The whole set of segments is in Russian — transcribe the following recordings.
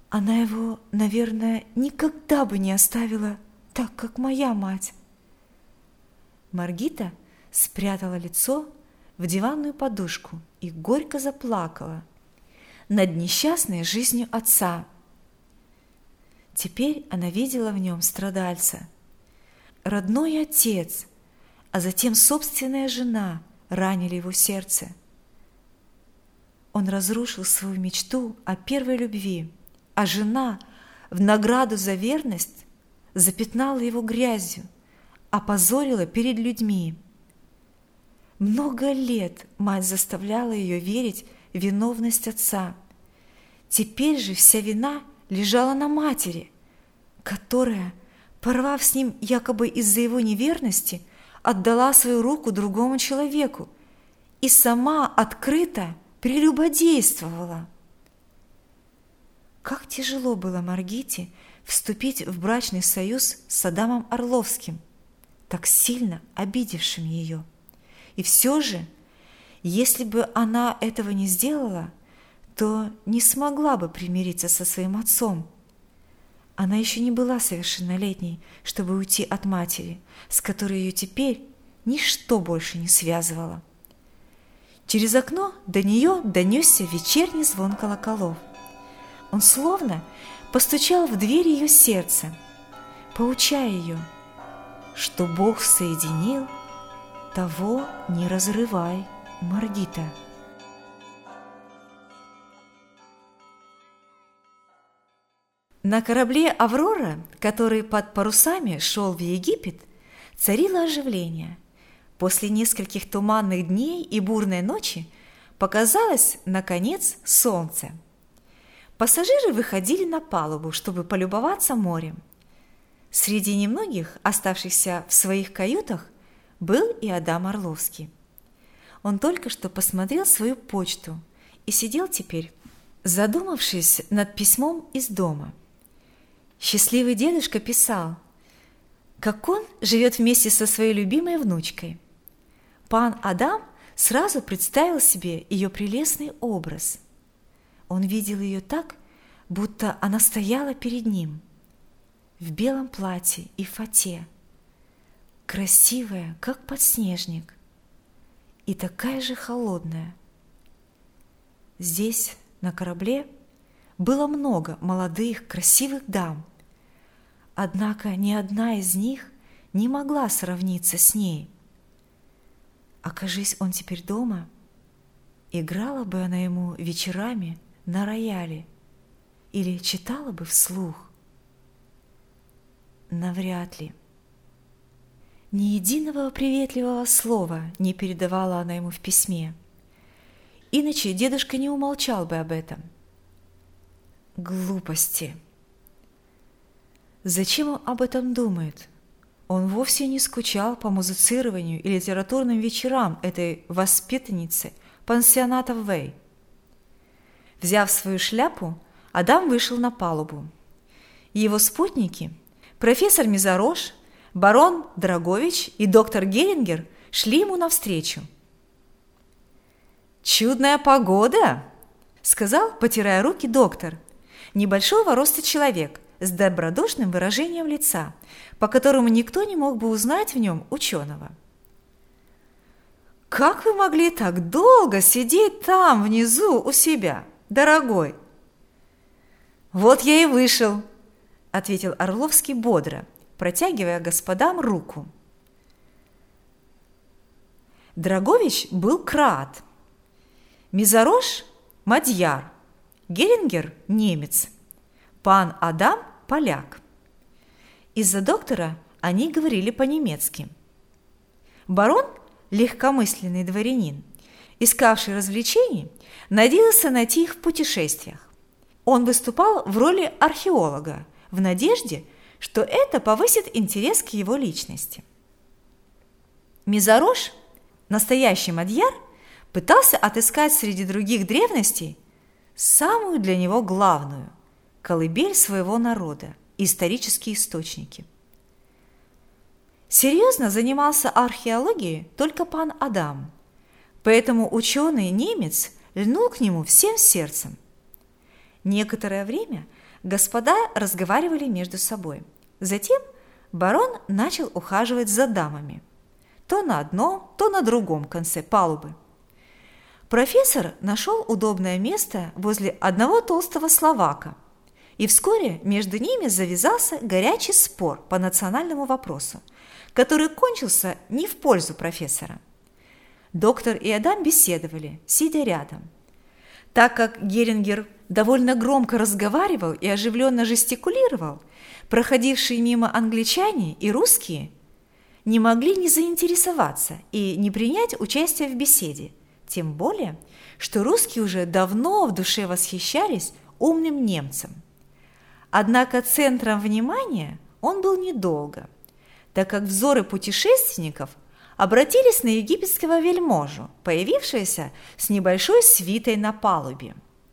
Она его, наверное, никогда бы не оставила так, как моя мать. Маргита спрятала лицо в диванную подушку и горько заплакала над несчастной жизнью отца. Теперь она видела в нем страдальца. Родной отец, а затем собственная жена ранили его сердце. Он разрушил свою мечту о первой любви, а жена в награду за верность запятнала его грязью, опозорила перед людьми. Много лет мать заставляла ее верить в виновность отца. Теперь же вся вина лежала на матери, которая, порвав с ним якобы из-за его неверности, отдала свою руку другому человеку и сама открыто прелюбодействовала. Как тяжело было Маргите вступить в брачный союз с Адамом Орловским, так сильно обидевшим ее. И все же, если бы она этого не сделала, то не смогла бы примириться со своим отцом. Она еще не была совершеннолетней, чтобы уйти от матери, с которой ее теперь ничто больше не связывало. Через окно до нее донесся вечерний звон колоколов. Он словно постучал в дверь ее сердца, поучая ее, что Бог соединил, того не разрывай, Маргита. На корабле «Аврора», который под парусами шел в Египет, царило оживление. После нескольких туманных дней и бурной ночи показалось, наконец, солнце. Пассажиры выходили на палубу, чтобы полюбоваться морем. Среди немногих, оставшихся в своих каютах, был и Адам Орловский. Он только что посмотрел свою почту и сидел теперь, задумавшись над письмом из дома. Счастливый дедушка писал, как он живет вместе со своей любимой внучкой. Пан Адам сразу представил себе ее прелестный образ. Он видел ее так, будто она стояла перед ним, в белом платье и фате, красивая, как подснежник, и такая же холодная. Здесь, на корабле, было много молодых, красивых дам, однако ни одна из них не могла сравниться с ней. Окажись он теперь дома, играла бы она ему вечерами на рояле или читала бы вслух? Навряд ли. Ни единого приветливого слова не передавала она ему в письме, иначе дедушка не умолчал бы об этом. Глупости. Зачем он об этом думает? Он вовсе не скучал по музицированию и литературным вечерам этой воспитанницы пансионата Вэй. Взяв свою шляпу, Адам вышел на палубу. Его спутники, профессор Мизарош, барон Драгович и доктор Герингер, шли ему навстречу. «Чудная погода!» – сказал, потирая руки, доктор, небольшого роста человек с добродушным выражением лица, по которому никто не мог бы узнать в нем ученого. «Как вы могли так долго сидеть там, внизу, у себя, дорогой?» «Вот я и вышел», – ответил Орловский бодро, протягивая господам руку. Драгович был краат, Мизарош – мадьяр, Герингер – немец, пан Адам – поляк. Из-за доктора они говорили по-немецки. Барон, легкомысленный дворянин, искавший развлечений, надеялся найти их в путешествиях. Он выступал в роли археолога в надежде, что это повысит интерес к его личности. Мизарош, настоящий мадьяр, пытался отыскать среди других древностей самую для него главную – колыбель своего народа, исторические источники. Серьезно занимался археологией только пан Адам, поэтому ученый немец льнул к нему всем сердцем. Некоторое время господа разговаривали между собой. Затем барон начал ухаживать за дамами. То на одном, то на другом конце палубы. Профессор нашел удобное место возле одного толстого словака, и вскоре между ними завязался горячий спор по национальному вопросу, который кончился не в пользу профессора. Доктор и Адам беседовали, сидя рядом. Так как Герингер довольно громко разговаривал и оживленно жестикулировал, проходившие мимо англичане и русские не могли не заинтересоваться и не принять участие в беседе, тем более, что русские уже давно в душе восхищались умным немцем. Однако центром внимания он был недолго, так как взоры путешественников обратились на египетского вельможу, появившегося с небольшой свитой на палубе.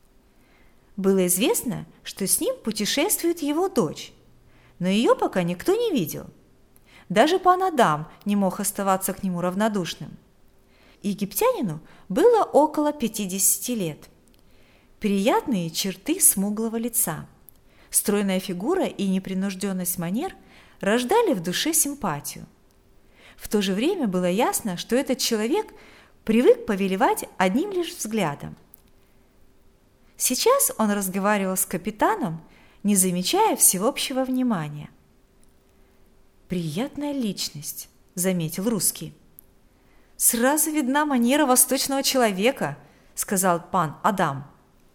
Было известно, что с ним путешествует его дочь, но ее пока никто не видел. Даже пан Адам не мог оставаться к нему равнодушным. Египтянину было около 50 лет. Приятные черты смуглого лица, стройная фигура и непринужденность манер рождали в душе симпатию. В то же время было ясно, что этот человек привык повелевать одним лишь взглядом. Сейчас он разговаривал с капитаном, не замечая всеобщего внимания. «Приятная личность», – заметил русский. «Сразу видна манера восточного человека», – сказал пан Адам.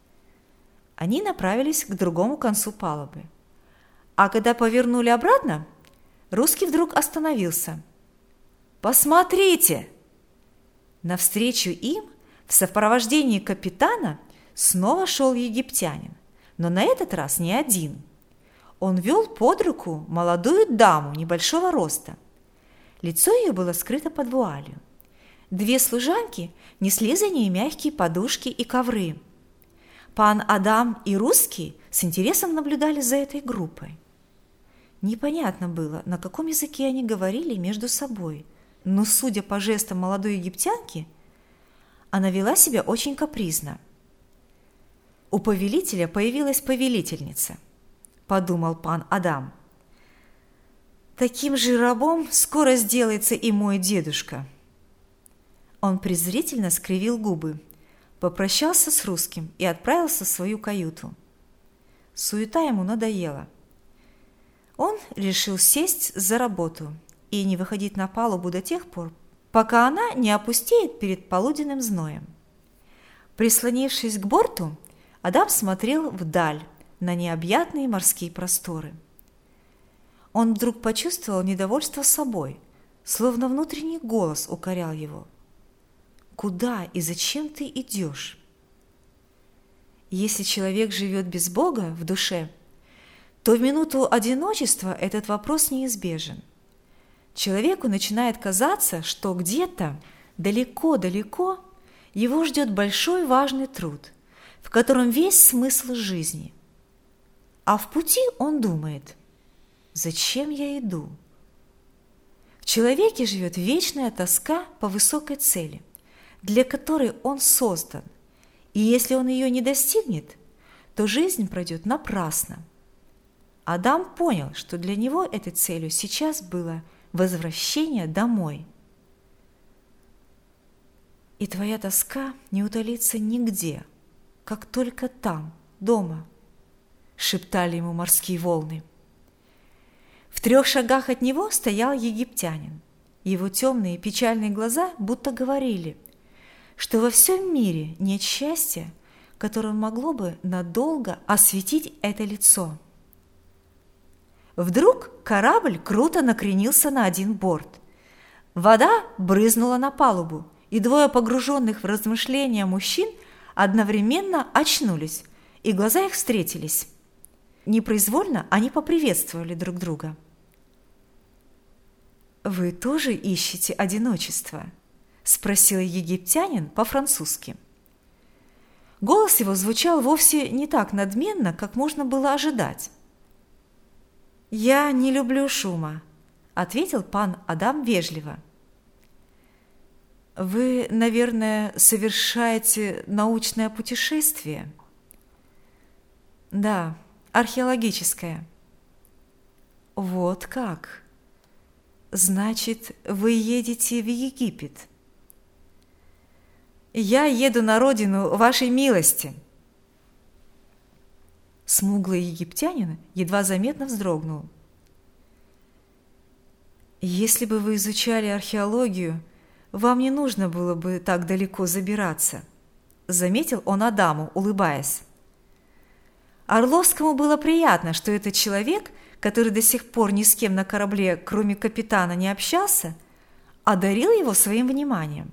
Они направились к другому концу палубы. А когда повернули обратно, русский вдруг остановился. «Посмотрите!» Навстречу им в сопровождении капитана снова шел египтянин, но на этот раз не один. Он вел под руку молодую даму небольшого роста. Лицо ее было скрыто под вуалью. Две служанки несли за ней мягкие подушки и ковры. Пан Адам и русский с интересом наблюдали за этой группой. Непонятно было, на каком языке они говорили между собой, но, судя по жестам молодой египтянки, она вела себя очень капризно. «У повелителя появилась повелительница», – подумал пан Адам. «Таким же рабом скоро сделается и мой дедушка». Он презрительно скривил губы, попрощался с русским и отправился в свою каюту. Суета ему надоела. Он решил сесть за работу и не выходить на палубу до тех пор, пока она не опустеет перед полуденным зноем. Прислонившись к борту, Адам смотрел вдаль на необъятные морские просторы. Он вдруг почувствовал недовольство собой, словно внутренний голос укорял его. «Куда и зачем ты идешь?» Если человек живет без Бога в душе, то в минуту одиночества этот вопрос неизбежен. Человеку начинает казаться, что где-то далеко-далеко его ждет большой важный труд, в котором весь смысл жизни. А в пути он думает: «Зачем я иду?» В человеке живет вечная тоска по высокой цели, для которой он создан, и если он ее не достигнет, то жизнь пройдет напрасно. Адам понял, что для него этой целью сейчас было возвращение домой. «И твоя тоска не утолится нигде, как только там, дома», – шептали ему морские волны. В 3 шагах от него стоял египтянин. Его темные печальные глаза будто говорили, что во всем мире нет счастья, которое могло бы надолго осветить это лицо. Вдруг корабль круто накренился на один борт. Вода брызнула на палубу, и 2 погруженных в размышления мужчин одновременно очнулись, и глаза их встретились. Непроизвольно они поприветствовали друг друга. «Вы тоже ищете одиночество?» – спросил египтянин по-французски. Голос его звучал вовсе не так надменно, как можно было ожидать. «Я не люблю шума», – ответил пан Адам вежливо. «Вы, наверное, совершаете научное путешествие?» Да, археологическое. Вот как. Значит, вы едете в Египет? Я еду на родину вашей милости. Смуглый египтянин едва заметно вздрогнул. Если бы вы изучали археологию, вам не нужно было бы так далеко забираться, заметил он Адаму, улыбаясь. Орловскому было приятно, что этот человек, который до сих пор ни с кем на корабле, кроме капитана, не общался, одарил его своим вниманием.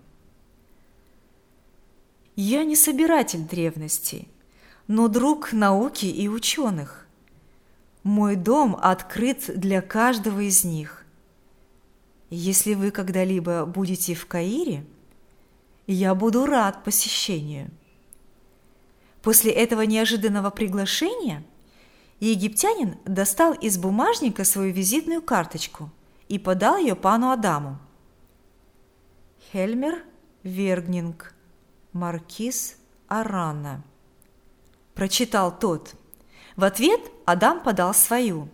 Я не собиратель древностей, но друг науки и ученых. Мой дом открыт для каждого из них. Если вы когда-либо будете в Каире, я буду рад посещению. После этого неожиданного приглашения египтянин достал из бумажника свою визитную карточку и подал ее пану Адаму. Хельмер Вергнинг, маркиз Арана. Прочитал тот. В ответ Адам подал свою.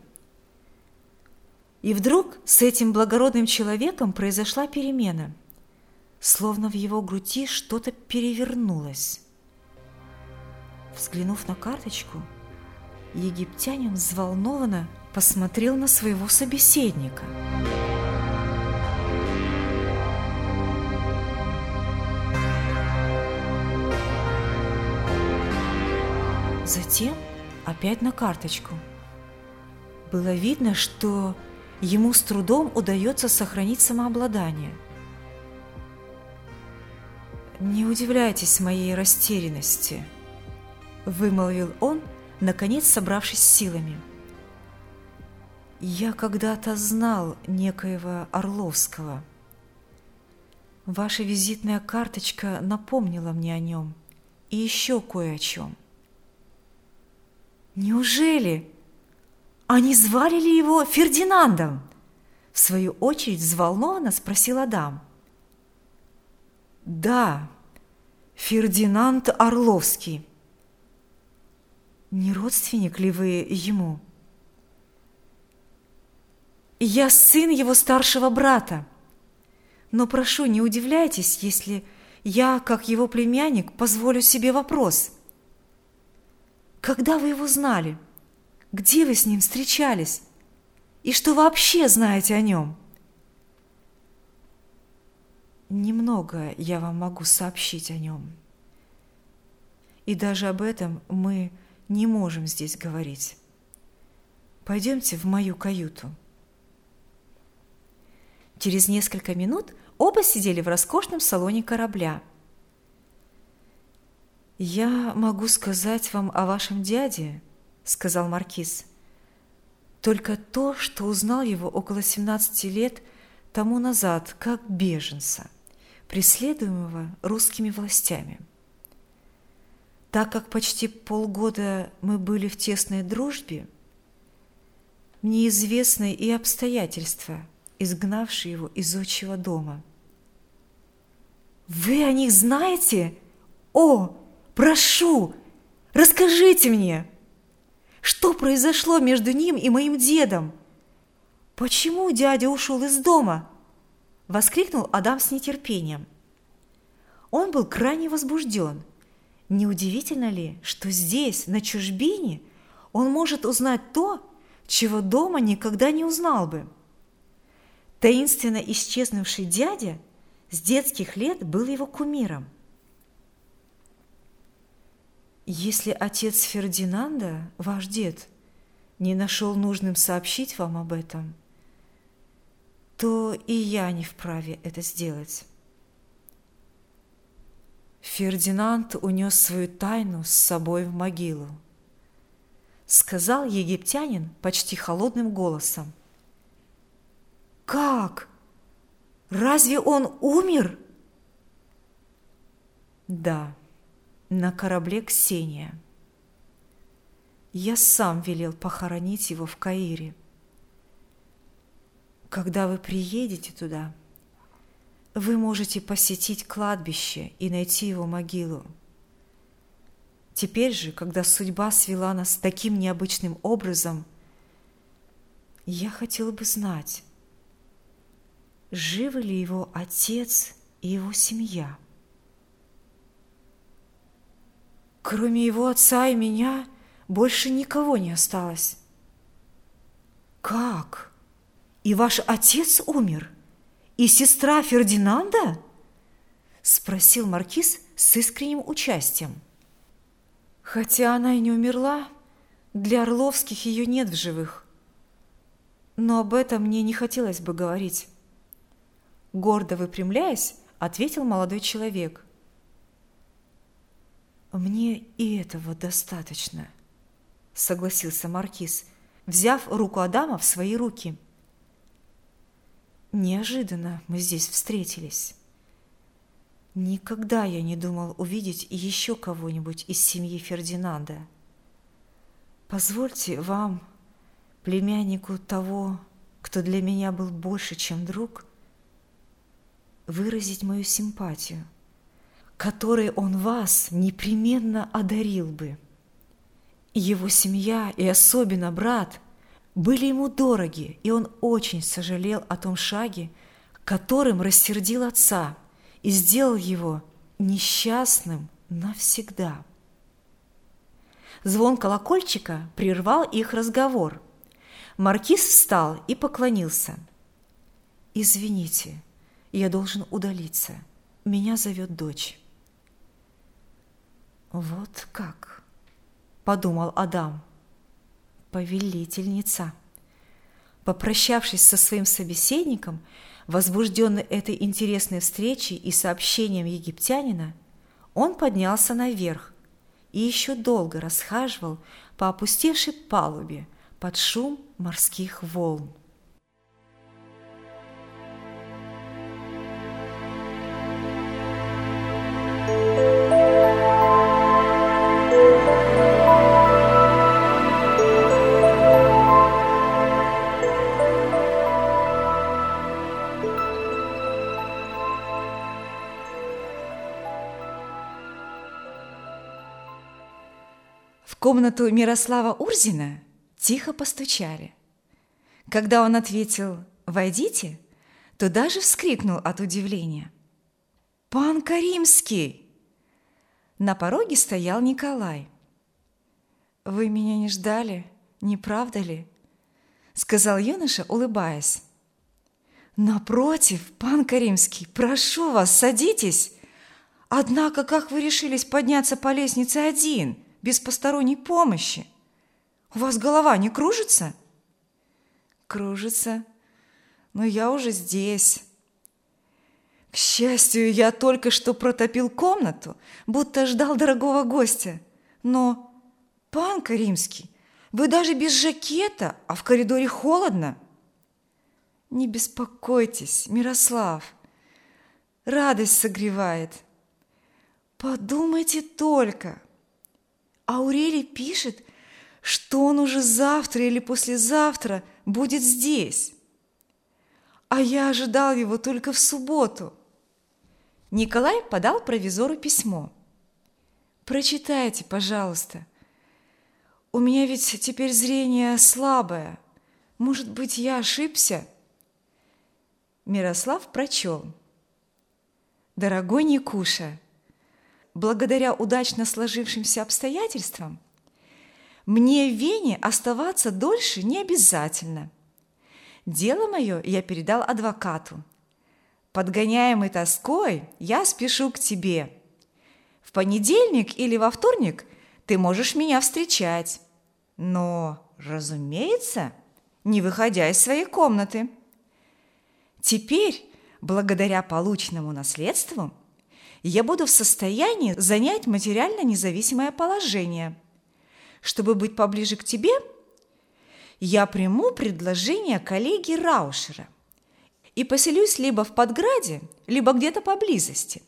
И вдруг с этим благородным человеком произошла перемена. Словно в его груди что-то перевернулось. Взглянув на карточку, египтянин взволнованно посмотрел на своего собеседника. Затем опять на карточку. Было видно, что ему с трудом удается сохранить самообладание. «Не удивляйтесь моей растерянности», – вымолвил он, наконец собравшись с силами. «Я когда-то знал некоего Орловского. Ваша визитная карточка напомнила мне о нем и еще кое о чем». «Неужели? Они звали ли его Фердинандом?» В свою очередь взволнованно спросил Адам. «Да, Фердинанд Орловский. Не родственник ли вы ему?» «Я сын его старшего брата. Но прошу, не удивляйтесь, если я, как его племянник, позволю себе вопрос. Когда вы его знали? Где вы с ним встречались? И что вообще знаете о нем?» «Немного я вам могу сообщить о нем. И даже об этом мы не можем здесь говорить. Пойдемте в мою каюту». Через несколько минут оба сидели в роскошном салоне корабля. «Я могу сказать вам о вашем дяде, — сказал маркиз, — только то, что узнал его около 17 лет тому назад, как беженца, преследуемого русскими властями. Так как почти полгода мы были в тесной дружбе, мне известны и обстоятельства, изгнавшие его из отчего дома». «Вы о них знаете? О, прошу, расскажите мне, что произошло между ним и моим дедом? Почему дядя ушел из дома?» – воскликнул Адам с нетерпением. Он был крайне возбужден. Неудивительно ли, что здесь, на чужбине, он может узнать то, чего дома никогда не узнал бы? Таинственно исчезнувший дядя с детских лет был его кумиром. «Если отец Фердинанда, ваш дед, не нашел нужным сообщить вам об этом, то и я не вправе это сделать. Фердинанд унес свою тайну с собой в могилу», — сказал египтянин почти холодным голосом. «Как? Разве он умер?» «Да, на корабле «Ксения». Я сам велел похоронить его в Каире. Когда вы приедете туда, вы можете посетить кладбище и найти его могилу. Теперь же, когда судьба свела нас таким необычным образом, я хотела бы знать, живы ли его отец и его семья. Кроме его отца и меня, больше никого не осталось. Как? И ваш отец умер? И сестра Фердинанда? Спросил маркиз с искренним участием. Хотя она и не умерла, для Орловских ее нет в живых. Но об этом мне не хотелось бы говорить. Гордо выпрямляясь, ответил молодой человек. «Мне и этого достаточно», — согласился маркиз, взяв руку Адама в свои руки. «Неожиданно мы здесь встретились. Никогда я не думал увидеть еще кого-нибудь из семьи Фердинанда. Позвольте вам, племяннику того, кто для меня был больше, чем друг, выразить мою симпатию, которой он вас непременно одарил бы. Его семья и особенно брат были ему дороги, и он очень сожалел о том шаге, которым рассердил отца и сделал его несчастным навсегда». Звон колокольчика прервал их разговор. Маркиз встал и поклонился. «Извините, я должен удалиться. Меня зовет дочь». «Вот как», — подумал Адам, — «повелительница». Попрощавшись со своим собеседником, возбужденный этой интересной встречей и сообщением египтянина, он поднялся наверх и еще долго расхаживал по опустевшей палубе под шум морских волн. В комнату Мирослава Урзина тихо постучали. Когда он ответил «Войдите», то даже вскрикнул от удивления. «Пан Каримский!» На пороге стоял Николай. «Вы меня не ждали, не правда ли?» — сказал юноша, улыбаясь. «Напротив, пан Каримский, прошу вас, садитесь. Однако, как вы решились подняться по лестнице один, без посторонней помощи? У вас голова не кружится?» «Кружится, но я уже здесь. К счастью, я только что протопил комнату, будто ждал дорогого гостя. Но, пан Каримский, вы даже без жакета, а в коридоре холодно». «Не беспокойтесь, Мирослав, радость согревает. Подумайте только, Аурелий пишет, что он уже завтра или послезавтра будет здесь, а я ожидал его только в субботу». Николай подал провизору письмо. «Прочитайте, пожалуйста. У меня ведь теперь зрение слабое. Может быть, я ошибся?» Мирослав прочел. «Дорогой Никуша, благодаря удачно сложившимся обстоятельствам мне в Вене оставаться дольше не обязательно. Дело мое я передал адвокату. Подгоняемый тоской, я спешу к тебе. В понедельник или во вторник ты можешь меня встречать, но, разумеется, не выходя из своей комнаты. Теперь, благодаря полученному наследству, я буду в состоянии занять материально независимое положение. Чтобы быть поближе к тебе, я приму предложение коллеги Раушера и поселюсь либо в Подграде, либо где-то поблизости.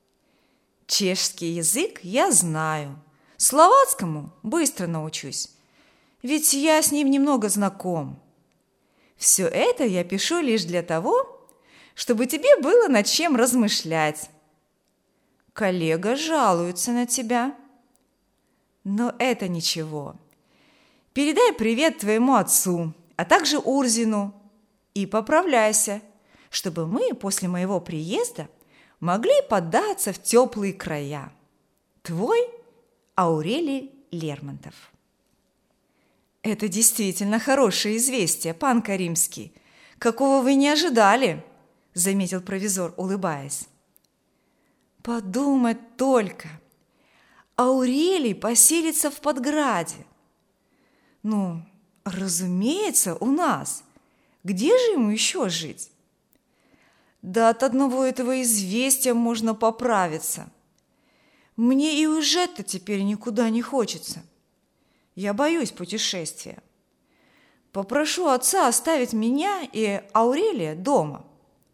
Чешский язык я знаю, словацкому быстро научусь, ведь я с ним немного знаком. Все это я пишу лишь для того, чтобы тебе было над чем размышлять. Коллега жалуется на тебя. Но это ничего. Передай привет твоему отцу, а также Урзину, и поправляйся, чтобы мы после моего приезда могли поддаться в теплые края. Твой Аурелий Лермонтов. Это действительно хорошее известие, пан Каримский, какого вы не ожидали, заметил провизор, улыбаясь. Подумать только, Аурелий поселится в Подграде. Ну, разумеется, у нас. Где же ему еще жить? Да от одного этого известия можно поправиться. Мне и уезжать-то теперь никуда не хочется. Я боюсь путешествия. Попрошу отца оставить меня и Аурелия дома.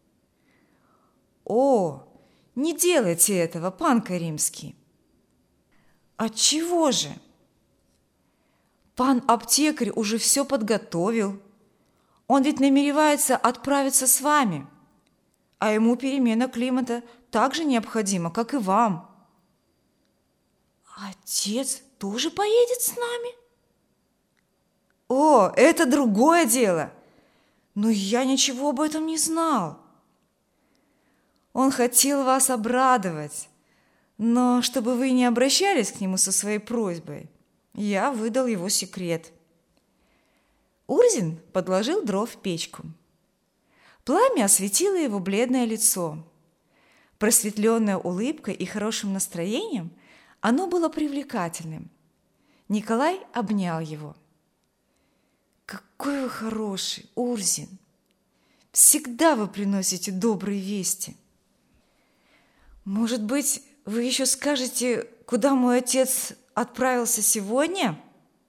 О, не делайте этого, пан Каримский. Отчего же? Пан аптекарь уже все подготовил. Он ведь намеревается отправиться с вами, а ему перемена климата так же необходима, как и вам. Отец тоже поедет с нами? О, это другое дело. Но я ничего об этом не знал. Он хотел вас обрадовать, но чтобы вы не обращались к нему со своей просьбой, я выдал его секрет. Урзин подложил дров в печку. Пламя осветило его бледное лицо. Просветленное улыбкой и хорошим настроением, оно было привлекательным. Николай обнял его. «Какой вы хороший, Урзин! Всегда вы приносите добрые вести. Может быть, вы еще скажете, куда мой отец отправился сегодня?»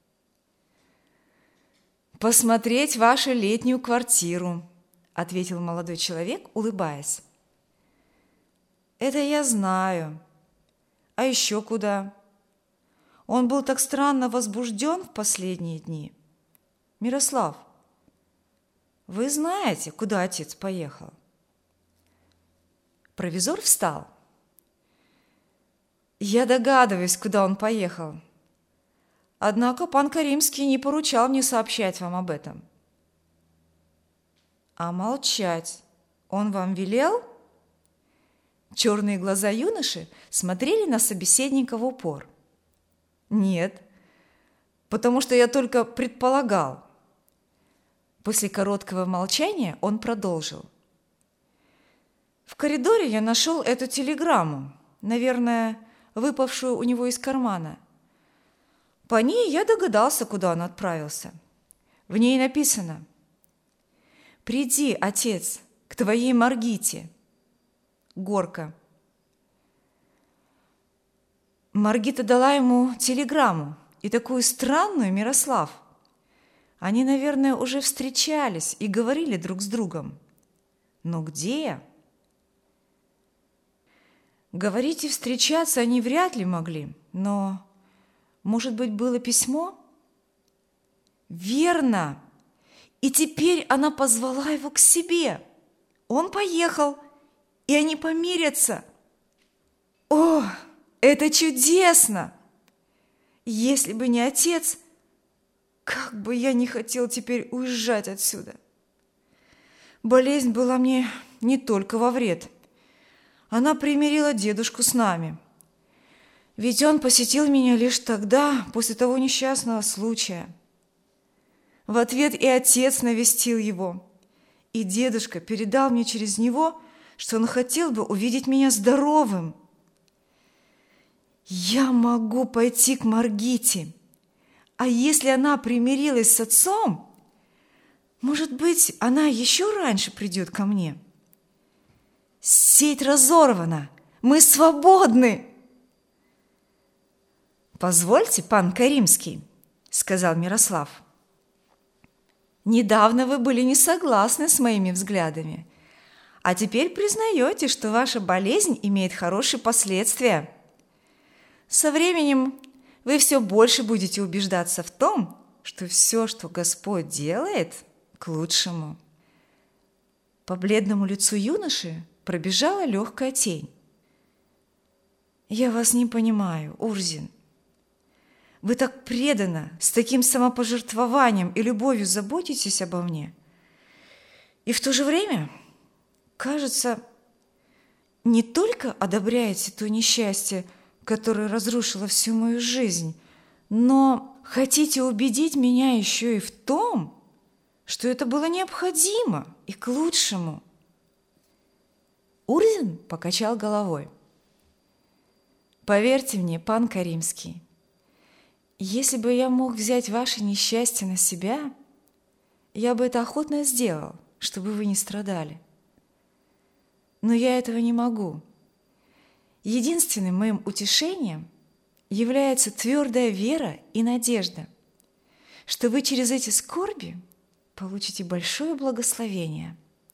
«Посмотреть вашу летнюю квартиру», – ответил молодой человек, улыбаясь. «Это я знаю. А еще куда? Он был так странно возбужден в последние дни. Мирослав, вы знаете, куда отец поехал?» Провизор встал. «Я догадываюсь, куда он поехал. Однако пан Каримский не поручал мне сообщать вам об этом». «А молчать он вам велел?» Черные глаза юноши смотрели на собеседника в упор. «Нет, потому что я только предполагал». После короткого молчания он продолжил. «В коридоре я нашел эту телеграмму, наверное, выпавшую у него из кармана. По ней я догадался, куда он отправился. В ней написано: «Приди, отец, к твоей Маргите. Горка». Маргита дала ему телеграмму, и такую странную, Мирослав. Они, наверное, уже встречались и говорили друг с другом. Но где? Говорить и встречаться они вряд ли могли, но, может быть, было письмо? Верно! И теперь она позвала его к себе. Он поехал, и они помирятся. О, это чудесно! Если бы не отец, как бы я не хотел теперь уезжать отсюда. Болезнь была мне не только во вред. Она примирила дедушку с нами. Ведь он посетил меня лишь тогда, после того несчастного случая. В ответ и отец навестил его, и дедушка передал мне через него, что он хотел бы увидеть меня здоровым. Я могу пойти к Маргите, а если она примирилась с отцом, может быть, она еще раньше придет ко мне. Сеть разорвана, мы свободны. «Позвольте, пан Каримский», – сказал Мирослав. «Недавно вы были не согласны с моими взглядами, а теперь признаете, что ваша болезнь имеет хорошие последствия. Со временем вы все больше будете убеждаться в том, что все, что Господь делает, к лучшему». По бледному лицу юноши пробежала легкая тень. «Я вас не понимаю, Урзин. Вы так преданно, с таким самопожертвованием и любовью заботитесь обо мне. И в то же время, кажется, не только одобряете то несчастье, которое разрушило всю мою жизнь, но хотите убедить меня еще и в том, что это было необходимо и к лучшему. Урзин покачал головой. Поверьте мне, пан Каримский, если бы я мог взять ваше несчастье на себя, я бы это охотно сделал, чтобы вы не страдали. Но я этого не могу. Единственным моим утешением является твердая вера и надежда, что вы через эти скорби получите большое благословение.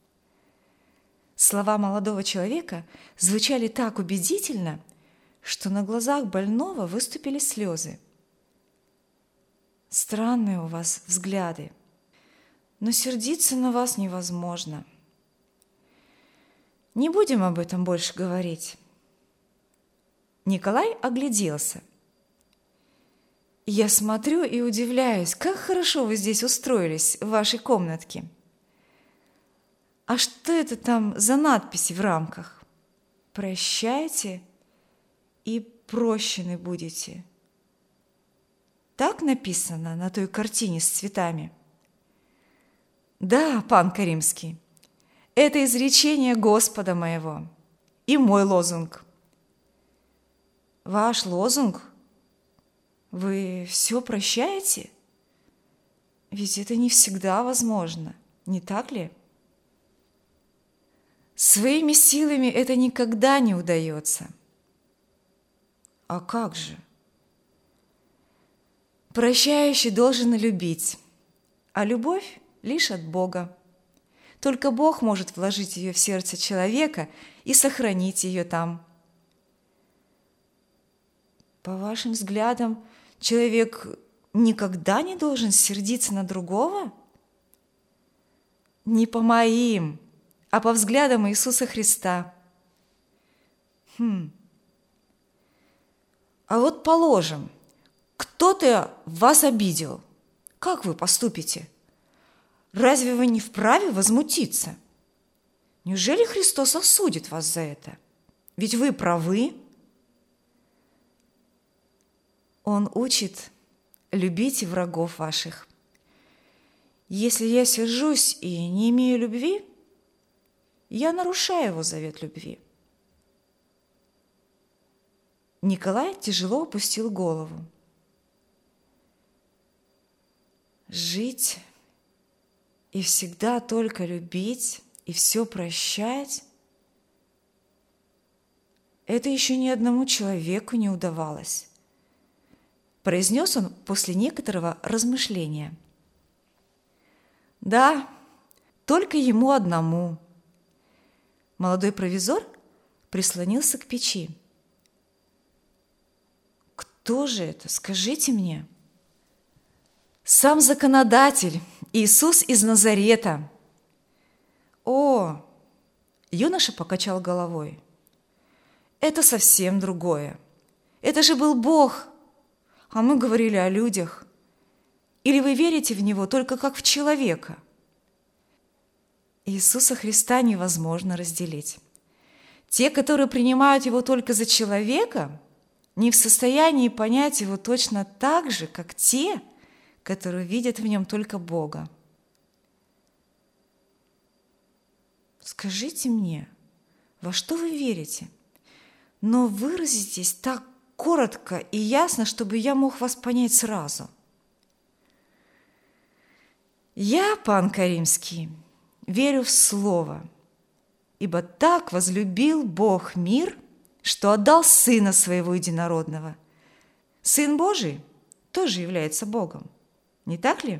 Слова молодого человека звучали так убедительно, что на глазах больного выступили слезы. Странные у вас взгляды, но сердиться на вас невозможно. Не будем об этом больше говорить. Николай огляделся. Я смотрю и удивляюсь, как хорошо вы здесь устроились в вашей комнатке. А что это там за надписи в рамках? Прощайте и прощены будете. Так написано на той картине с цветами? Да, пан Каримский, это изречение Господа моего и мой лозунг. Ваш лозунг? Вы все прощаете? Ведь это не всегда возможно, не так ли? Своими силами это никогда не удается. А как же? Прощающий должен любить, а любовь лишь от Бога. Только Бог может вложить ее в сердце человека и сохранить ее там. По вашим взглядам, человек никогда не должен сердиться на другого? Не по моим, а по взглядам Иисуса Христа. А вот положим, кто-то вас обидел. Как вы поступите? Разве вы не вправе возмутиться? Неужели Христос осудит вас за это? Ведь вы правы. Он учит: любите врагов ваших. Если я сержусь и не имею любви, я нарушаю его завет любви. Николай тяжело опустил голову. Жить и всегда только любить и все прощать – это еще ни одному человеку не удавалось, произнес он после некоторого размышления. Да, только ему одному. Молодой провизор прислонился к печи. Кто же это? Скажите мне. Сам законодатель, Иисус из Назарета. О, юноша покачал головой. Это совсем другое. Это же был Бог, а мы говорили о людях. Или вы верите в Него только как в человека? Иисуса Христа невозможно разделить. Те, которые принимают Его только за человека, не в состоянии понять Его точно так же, как те, которые видят в Нем только Бога. Скажите мне, во что вы верите? Но выразитесь так коротко и ясно, чтобы я мог вас понять сразу. Я, пан Каримский, верю в Слово, ибо так возлюбил Бог мир, что отдал Сына Своего Единородного. Сын Божий тоже является Богом, не так ли?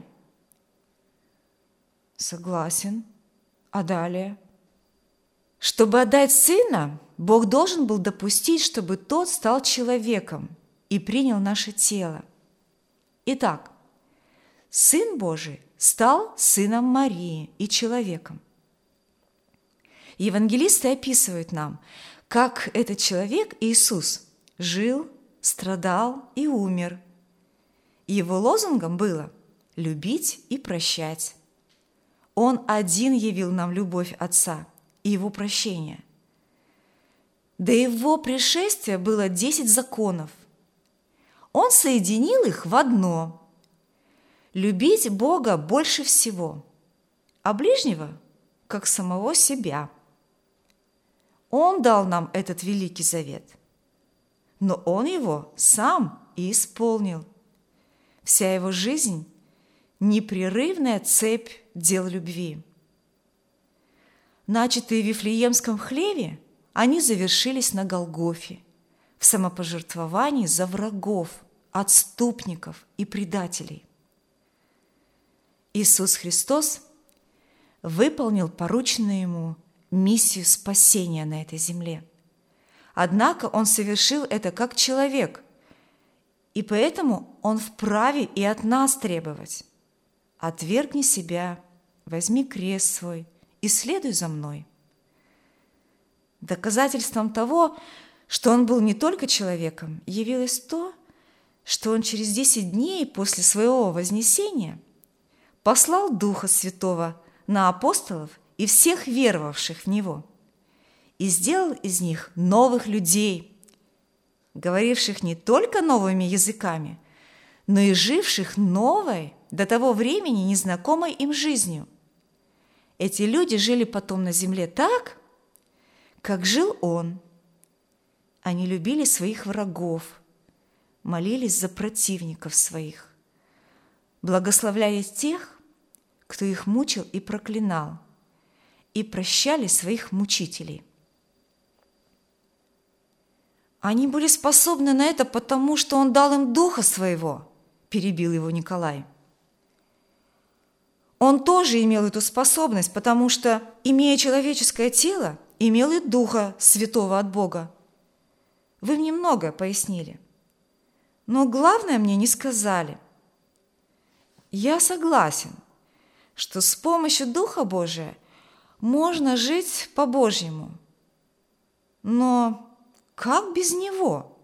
Согласен. А далее? Чтобы отдать Сына, Бог должен был допустить, чтобы Тот стал человеком и принял наше тело. Итак, Сын Божий стал сыном Марии и человеком. Евангелисты описывают нам, как этот человек, Иисус, жил, страдал и умер, Его лозунгом было «любить и прощать». Он один явил нам любовь Отца и Его прощение. До Его пришествия было 10 законов. Он соединил их в одно – любить Бога больше всего, а ближнего – как самого себя. Он дал нам этот великий завет, но Он его сам и исполнил. Вся его жизнь – непрерывная цепь дел любви. Начатые в Вифлеемском хлеве, они завершились на Голгофе, в самопожертвовании за врагов, отступников и предателей. Иисус Христос выполнил порученную Ему миссию спасения на этой земле. Однако Он совершил это как человек, и поэтому Он вправе и от нас требовать: «Отвергни себя, возьми крест свой и следуй за мной». Доказательством того, что Он был не только человеком, явилось то, что Он через 10 дней после Своего вознесения послал Духа Святого на апостолов и всех веровавших в Него и сделал из них новых людей, говоривших не только новыми языками, но и живших новой, до того времени незнакомой им жизнью. Эти люди жили потом на земле так, как жил Он. Они любили своих врагов, молились за противников своих, благословляли тех, кто их мучил и проклинал, и прощали своих мучителей. Они были способны на это, потому что Он дал им Духа Своего, перебил его Николай. Он тоже имел эту способность, потому что, имея человеческое тело, имел и Духа Святого от Бога. Вы мне многое пояснили, но главное мне не сказали. Я согласен, что с помощью Духа Божия можно жить по-божьему. Но как без Него?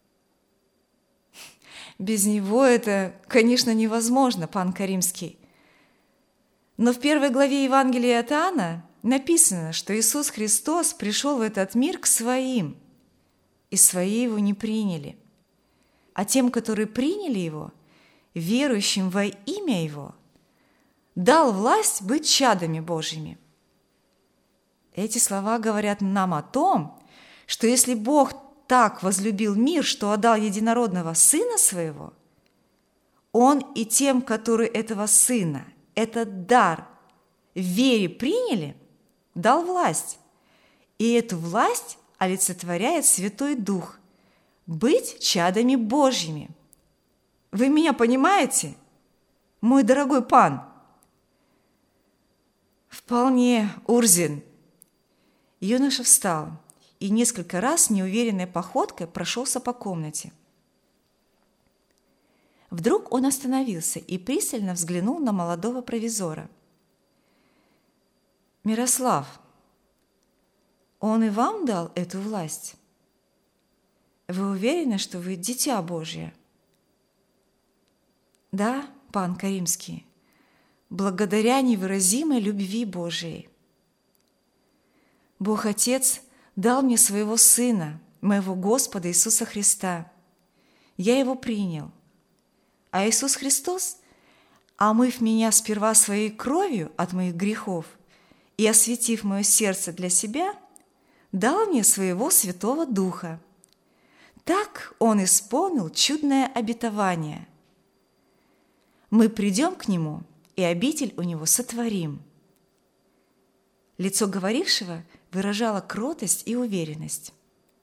Без Него это, конечно, невозможно, пан Каримский. Но в 1 главе Евангелия от Иоанна написано, что Иисус Христос пришел в этот мир к своим, и свои Его не приняли. А тем, которые приняли Его, верующим во имя Его, дал власть быть чадами Божьими. Эти слова говорят нам о том, что если Бог так возлюбил мир, что отдал единородного Сына Своего, Он и тем, которые этого Сына, этот дар в вере приняли, дал власть. И эту власть олицетворяет Святой Дух – быть чадами Божьими. Вы меня понимаете, мой дорогой пан? Вполне, Урзин. Юноша встал и несколько раз неуверенной походкой прошелся по комнате. Вдруг он остановился и пристально взглянул на молодого провизора. «Мирослав, он и вам дал эту власть? Вы уверены, что вы дитя Божье?» «Да, пан Каримский, благодаря невыразимой любви Божией. Бог Отец дал мне своего Сына, моего Господа Иисуса Христа. Я Его принял. А Иисус Христос, омыв меня сперва своей кровью от моих грехов и осветив мое сердце для себя, дал мне своего Святого Духа. Так Он исполнил чудное обетование. Мы придем к Нему, и обитель у Него сотворим». Лицо говорившего выражало кротость и уверенность.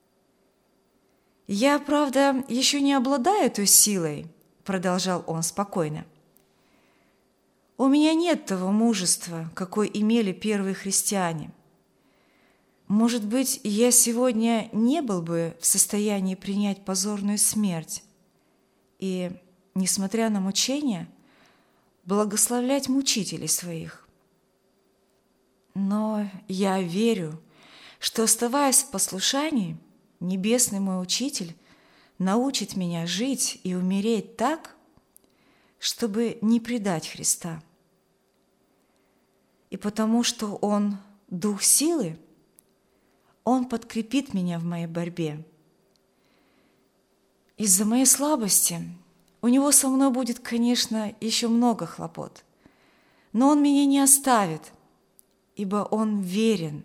«Я, правда, еще не обладаю той силой», – продолжал он спокойно. «У меня нет того мужества, какое имели первые христиане. Может быть, я сегодня не был бы в состоянии принять позорную смерть и, несмотря на мучения, благословлять мучителей своих. Но я верю, что, оставаясь в послушании, Небесный мой Учитель научит меня жить и умереть так, чтобы не предать Христа. И потому что Он – дух силы, Он подкрепит меня в моей борьбе. Из-за моей слабости у Него со мной будет, конечно, еще много хлопот, но Он меня не оставит, ибо Он верен.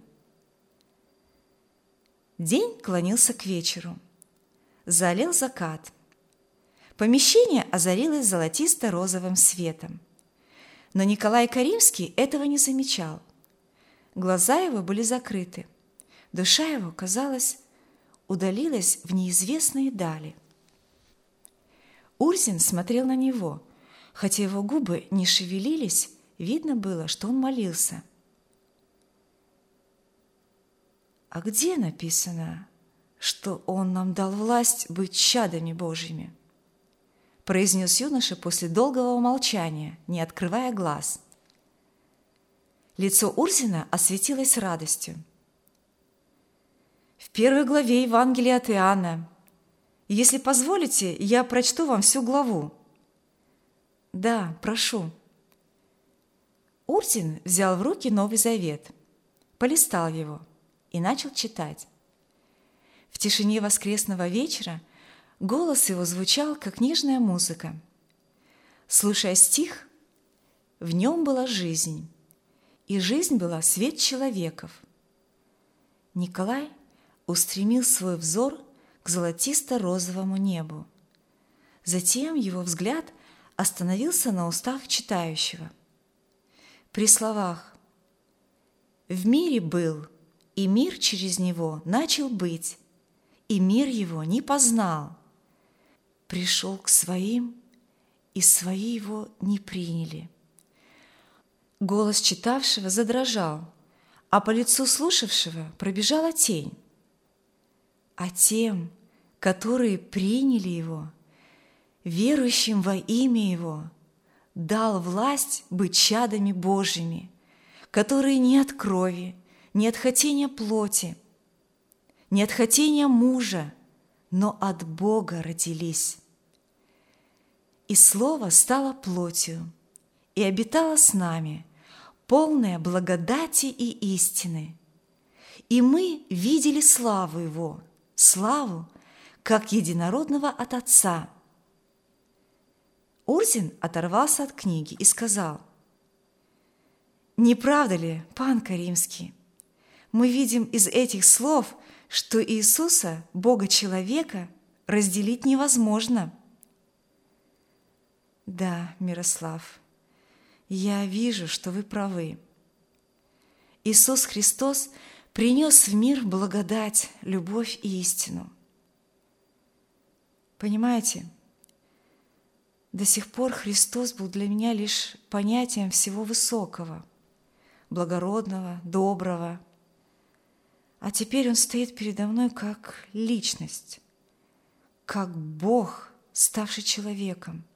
День клонился к вечеру. Заалел закат. Помещение озарилось золотисто-розовым светом. Но Николай Каримский этого не замечал. Глаза его были закрыты. Душа его, казалось, удалилась в неизвестные дали. Урзин смотрел на него. Хотя его губы не шевелились, видно было, что он молился. «А где написано, что Он нам дал власть быть чадами Божьими?» произнес юноша после долгого молчания, не открывая глаз. Лицо Урзина осветилось радостью. «В 1 главе Евангелия от Иоанна. Если позволите, я прочту вам всю главу». «Да, прошу». Урзин взял в руки Новый Завет, полистал его и начал читать. В тишине воскресного вечера голос его звучал, как нежная музыка. Слушая стих, в нем была жизнь, и жизнь была свет человеков. Николай устремил свой взор к золотисто-розовому небу. Затем его взгляд остановился на устах читающего. При словах «В мире был, и мир через него начал быть, и мир его не познал. Пришел к своим, и свои его не приняли». Голос читавшего задрожал, а по лицу слушавшего пробежала тень. «А тем, которые приняли его, верующим во имя его, дал власть быть чадами Божьими, которые не от крови, не от хотения плоти, не от хотения мужа, но от Бога родились. И Слово стало плотью и обитало с нами, полное благодати и истины. И мы видели славу Его, славу, как единородного от Отца». Урзин оторвался от книги и сказал: «Не правда ли, пан Каримский, мы видим из этих слов, что Иисуса, Бога-человека, разделить невозможно?» «Да, Мирослав, я вижу, что вы правы. Иисус Христос принес в мир благодать, любовь и истину. Понимаете, до сих пор Христос был для меня лишь понятием всего высокого, благородного, доброго. А теперь Он стоит передо мной как личность, как Бог, ставший человеком.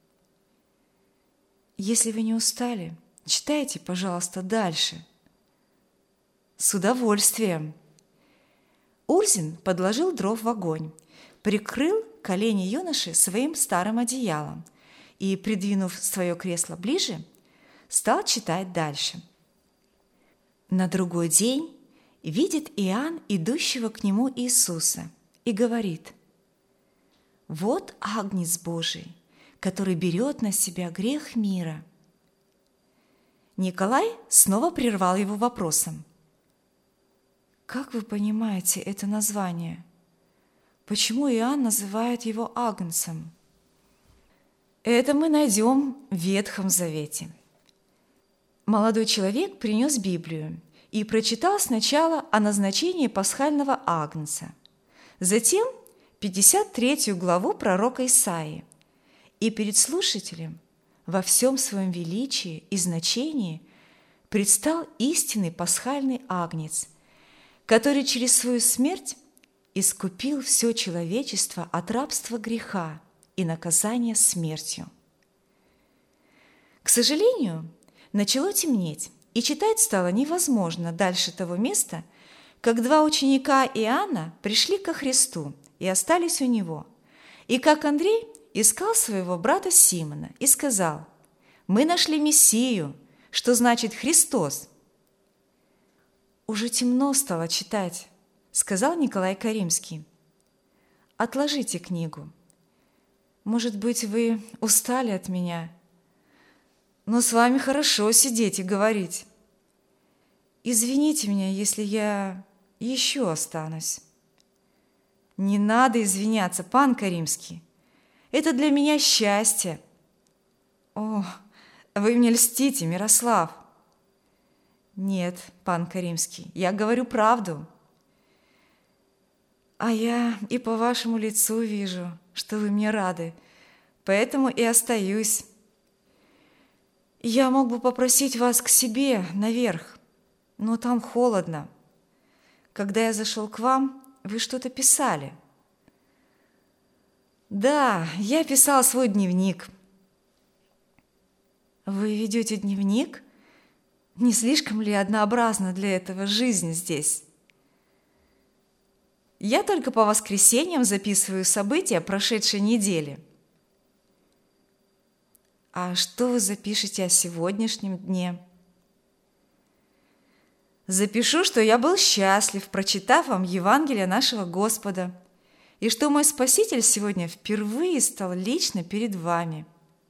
Если вы не устали, читайте, пожалуйста, дальше». «С удовольствием». Урзин подложил дров в огонь, прикрыл колени юноши своим старым одеялом и, придвинув свое кресло ближе, стал читать дальше. На другой день видит Иоанн идущего к нему Иисуса и говорит: «Вот Агнец Божий, который берет на себя грех мира». Николай снова прервал его вопросом: «Как вы понимаете это название? Почему Иоанн называет его Агнцем?» Это мы найдем в Ветхом Завете. Молодой человек принес Библию и прочитал сначала о назначении пасхального агнца, затем 53 главу пророка Исаии, и перед слушателем во всем своем величии и значении предстал истинный пасхальный агнец, который через свою смерть искупил все человечество от рабства греха и наказания смертью. К сожалению, начало темнеть, и читать стало невозможно дальше того места, как два ученика Иоанна пришли ко Христу и остались у Него, и как Андрей искал своего брата Симона и сказал: «Мы нашли Мессию, что значит Христос». «Уже темно стало читать», – сказал Николай Каримский. «Отложите книгу. Может быть, вы устали от меня, но с вами хорошо сидеть и говорить. Извините меня, если я еще останусь». «Не надо извиняться, пан Каримский. Это для меня счастье». «О, вы мне льстите, Мирослав». «Нет, пан Каримский, я говорю правду». «А я и по вашему лицу вижу, что вы мне рады, поэтому и остаюсь. Я мог бы попросить вас к себе наверх, но там холодно. Когда я зашел к вам, вы что-то писали». «Да, я писал свой дневник». «Вы ведете дневник? Не слишком ли однообразна для этого жизнь здесь?» «Я только по воскресеньям записываю события прошедшей недели». «А что вы запишете о сегодняшнем дне?» «Запишу, что я был счастлив, прочитав вам Евангелие нашего Господа, и что мой Спаситель сегодня впервые стал лично перед вами».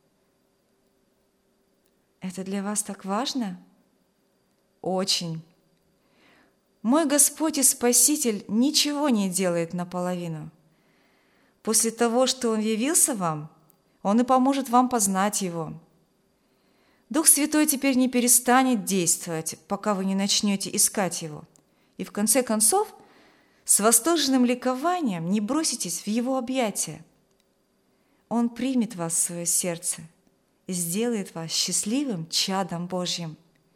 «Это для вас так важно?» «Очень. Мой Господь и Спаситель ничего не делает наполовину. После того, что Он явился вам, Он и поможет вам познать Его. Дух Святой теперь не перестанет действовать, пока вы не начнете искать Его. И в конце концов, с восторженным ликованием не броситесь в Его объятия. Он примет вас в свое сердце и сделает вас счастливым чадом Божьим.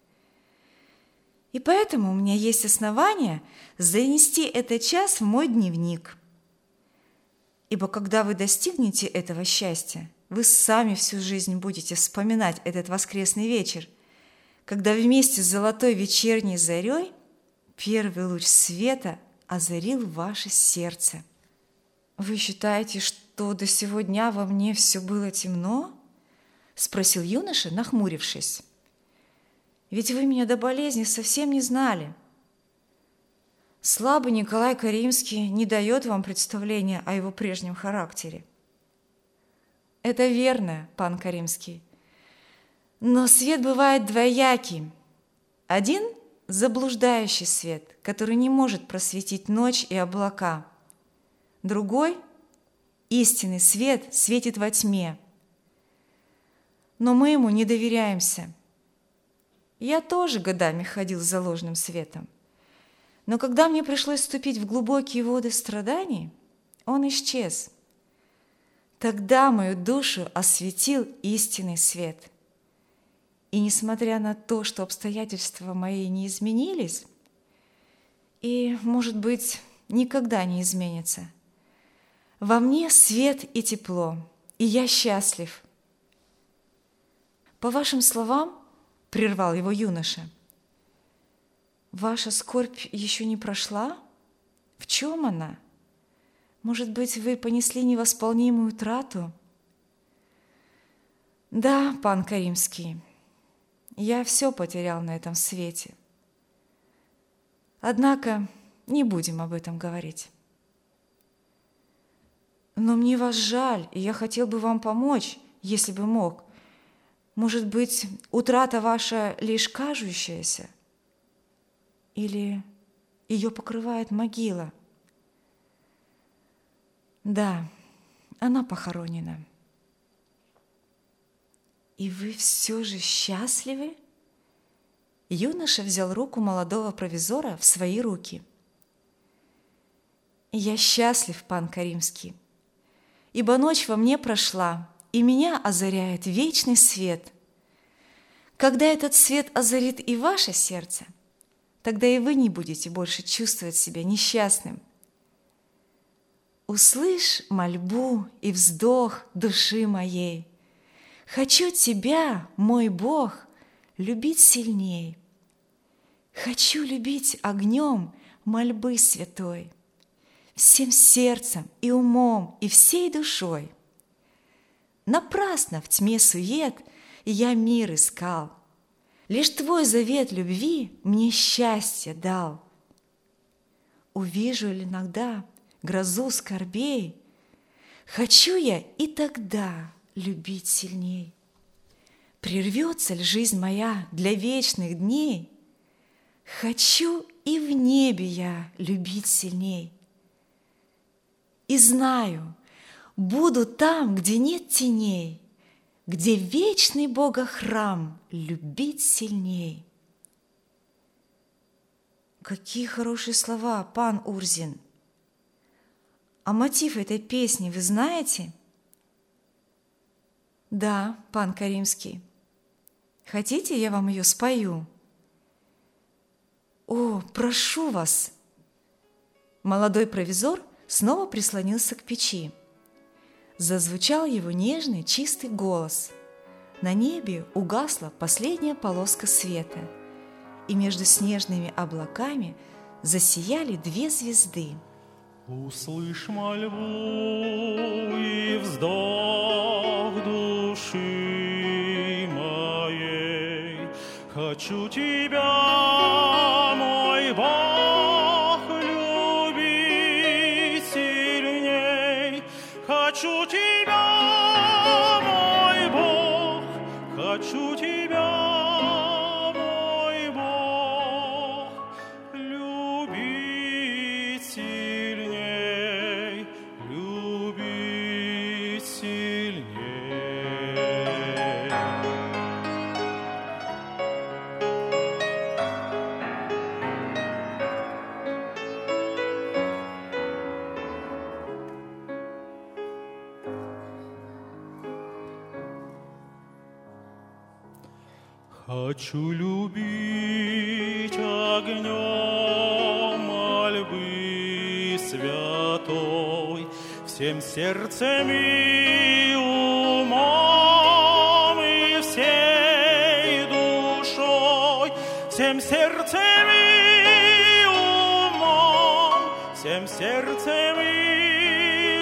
И поэтому у меня есть основания занести этот час в мой дневник. Ибо когда вы достигнете этого счастья, вы сами всю жизнь будете вспоминать этот воскресный вечер, когда вместе с золотой вечерней зарей первый луч света озарил ваше сердце. «Вы считаете, что до сего дня во мне все было темно?» – спросил юноша, нахмурившись. «Ведь вы меня до болезни совсем не знали. Слабый Николай Каримский не дает вам представления о его прежнем характере». «Это верно, пан Каримский. Но свет бывает двоякий. Один – заблуждающий свет, который не может просветить ночь и облака. Другой – истинный свет, светит во тьме. Но мы ему не доверяемся. Я тоже годами ходил за ложным светом. Но когда мне пришлось вступить в глубокие воды страданий, он исчез. Тогда мою душу осветил истинный свет. И несмотря на то, что обстоятельства мои не изменились, и, может быть, никогда не изменятся, во мне свет и тепло, и я счастлив». «По вашим словам, — прервал его юноша, — ваша скорбь еще не прошла? В чем она? Может быть, вы понесли невосполнимую утрату?» «Да, пан Каримский, я все потерял на этом свете. Однако не будем об этом говорить. Но мне вас жаль, и я хотел бы вам помочь, если бы мог. Может быть, утрата ваша лишь кажущаяся? Или ее покрывает могила?» «Да, она похоронена». «И вы все же счастливы?» Юноша взял руку молодого провизора в свои руки. «Я счастлив, пан Каримский, ибо ночь во мне прошла, и меня озаряет вечный свет. Когда этот свет озарит и ваше сердце, тогда и вы не будете больше чувствовать себя несчастным. Услышь мольбу и вздох души моей. Хочу тебя, мой Бог, любить сильней. Хочу любить огнем мольбы святой, всем сердцем и умом и всей душой. Напрасно в тьме сует я мир искал. Лишь твой завет любви мне счастье дал. Увижу ли иногда грозу скорбей, хочу я и тогда любить сильней. Прервется ли жизнь моя для вечных дней, хочу и в небе я любить сильней. И знаю, буду там, где нет теней, где вечный Бога храм любить сильней. Какие хорошие слова, пан Урзин! А мотив этой песни вы знаете? Да, пан Каримский. Хотите, я вам ее спою? О, прошу вас! Молодой провизор снова прислонился к печи. Зазвучал его нежный, чистый голос. На небе угасла последняя полоска света, и между снежными облаками засияли две звезды. Услышь мольбу и вздох души моей. Хочу тебя, мой Бог, любить сильней. Хочу тебя, мой Бог, хочу тебя, мой Бог, любить сильней, любить сильней. Хочу любить огнем мольбы святой, всем сердцем и умом и всей душой, всем сердцем и умом, всем сердцем и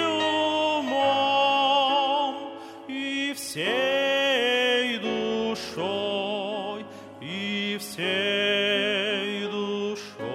умом и всей душой, и всей душой.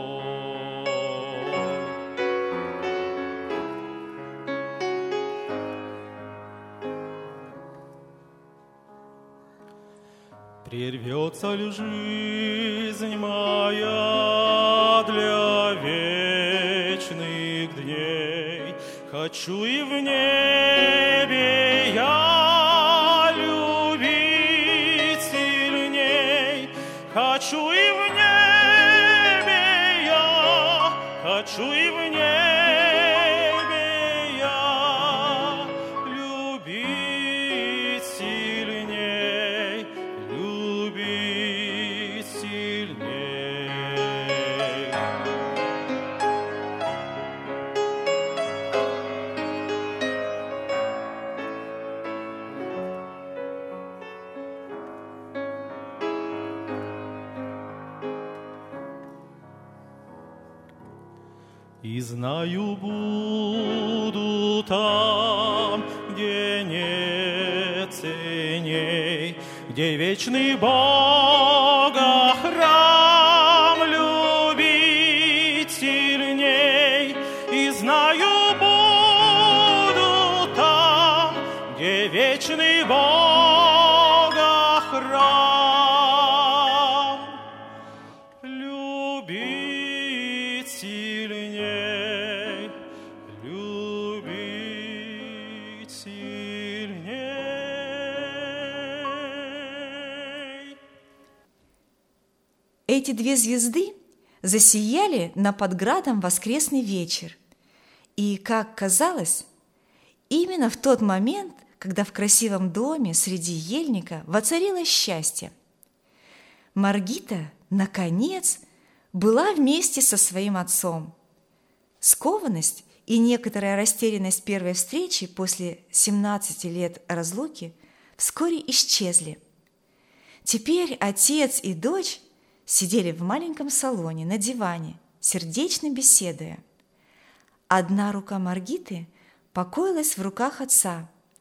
Прервется ли жизнь моя для вечных дней? Хочу и в небе я любить сильней. Хочу и в небе я, хочу и в небе я любить сильней, любить сильней. И знаю, буду там, где нет ценей, где вечный Бога храм любить сильней. И знаю, буду там, где вечный Бога храм любить сильней, любить сильней. Эти две звезды засияли над Подградом воскресный вечер. И, как казалось, именно в тот момент, когда в красивом доме среди ельника воцарилось счастье. Маргита, наконец, была вместе со своим отцом. Скованность и некоторая растерянность первой встречи после 17 лет разлуки вскоре исчезли. Теперь отец и дочь сидели в маленьком салоне на диване, сердечно беседуя. Одна рука Маргиты покоилась в руках отца,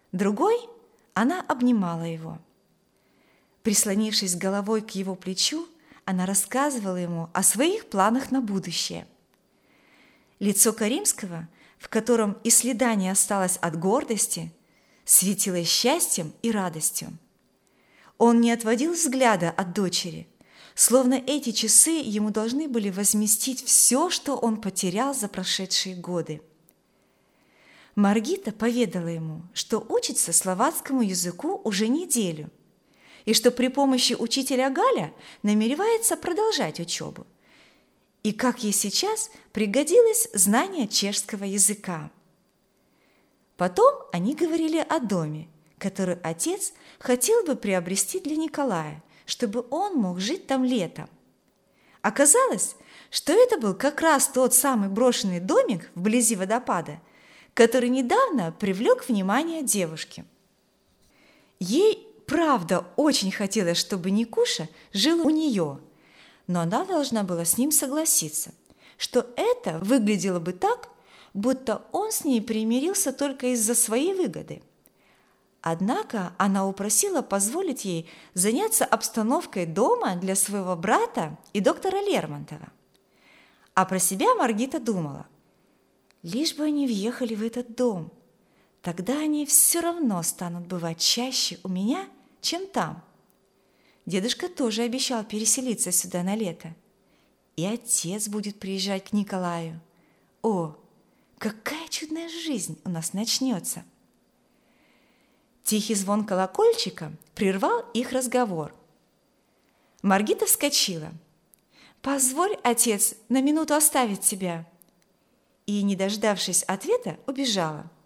другой она обнимала его. Прислонившись головой к его плечу, она рассказывала ему о своих планах на будущее. Лицо Каримского, в котором и следа не осталось от гордости, светилось счастьем и радостью. Он не отводил взгляда от дочери, словно эти часы ему должны были возместить все, что он потерял за прошедшие годы. Маргита поведала ему, что учится словацкому языку уже неделю, и что при помощи учителя Галя намеревается продолжать учебу, и как ей сейчас пригодилось знание чешского языка. Потом они говорили о доме, который отец хотел бы приобрести для Николая, чтобы он мог жить там летом. Оказалось, что это был как раз тот самый брошенный домик вблизи водопада, который недавно привлек внимание девушки. Ей, правда, очень хотелось, чтобы Никуша жил у нее, но она должна была с ним согласиться, что это выглядело бы так, будто он с ней примирился только из-за своей выгоды. Однако она упросила позволить ей заняться обстановкой дома для своего брата и доктора Лермонтова. А про себя Маргита думала: лишь бы они въехали в этот дом, тогда они все равно станут бывать чаще у меня, чем там. Дедушка тоже обещал переселиться сюда на лето, и отец будет приезжать к Николаю. О, какая чудная жизнь у нас начнется! Тихий звон колокольчика прервал их разговор. Маргита вскочила. «Позволь, отец, на минуту оставить тебя!» И, не дождавшись ответа, убежала.